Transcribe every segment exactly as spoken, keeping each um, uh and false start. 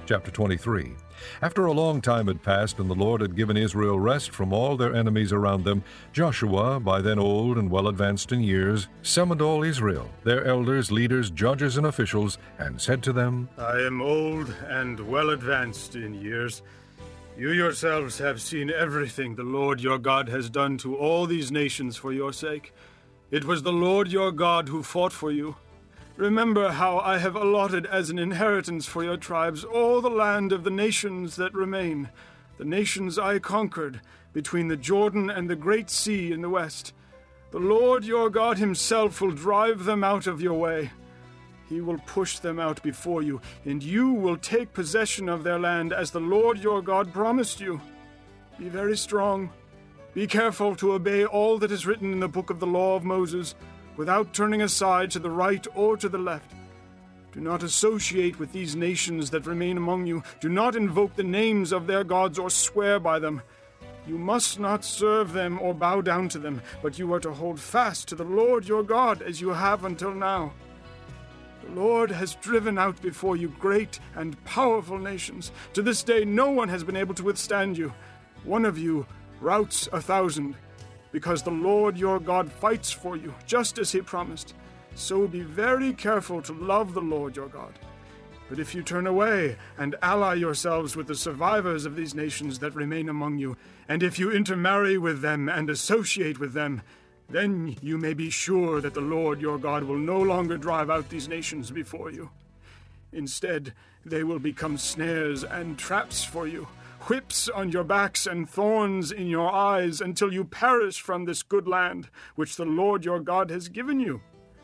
Chapter twenty-three. After a long time had passed and the Lord had given Israel rest from all their enemies around them, Joshua, by then old and well advanced in years, summoned all Israel, their elders, leaders, judges, and officials, and said to them, I am old and well advanced in years. You yourselves have seen everything the Lord your God has done to all these nations for your sake. It was the Lord your God who fought for you. Remember how I have allotted as an inheritance for your tribes all the land of the nations that remain, the nations I conquered, between the Jordan and the great sea in the west. The Lord your God himself will drive them out of your way. He will push them out before you, and you will take possession of their land as the Lord your God promised you. Be very strong. Be careful to obey all that is written in the book of the law of Moses, without turning aside to the right or to the left. Do not associate with these nations that remain among you. Do not invoke the names of their gods or swear by them. You must not serve them or bow down to them, but you are to hold fast to the Lord your God as you have until now. The Lord has driven out before you great and powerful nations. To this day no one has been able to withstand you. One of you routs a thousand, because the Lord your God fights for you, just as he promised. So be very careful to love the Lord your God. But if you turn away and ally yourselves with the survivors of these nations that remain among you, and if you intermarry with them and associate with them, then you may be sure that the Lord your God will no longer drive out these nations before you. Instead, they will become snares and traps for you, whips on your backs and thorns in your eyes, until you perish from this good land which the Lord your God has given you.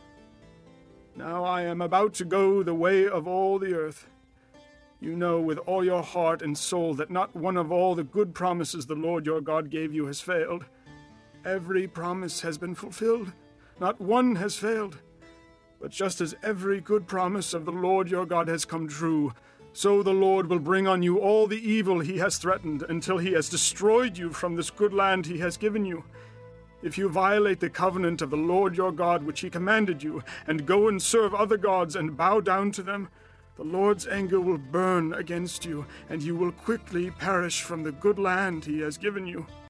Now I am about to go the way of all the earth. You know with all your heart and soul that not one of all the good promises the Lord your God gave you has failed. Every promise has been fulfilled. Not one has failed. But just as every good promise of the Lord your God has come true, so the Lord will bring on you all the evil he has threatened until he has destroyed you from this good land he has given you. If you violate the covenant of the Lord your God which he commanded you, and go and serve other gods and bow down to them, the Lord's anger will burn against you, and you will quickly perish from the good land he has given you.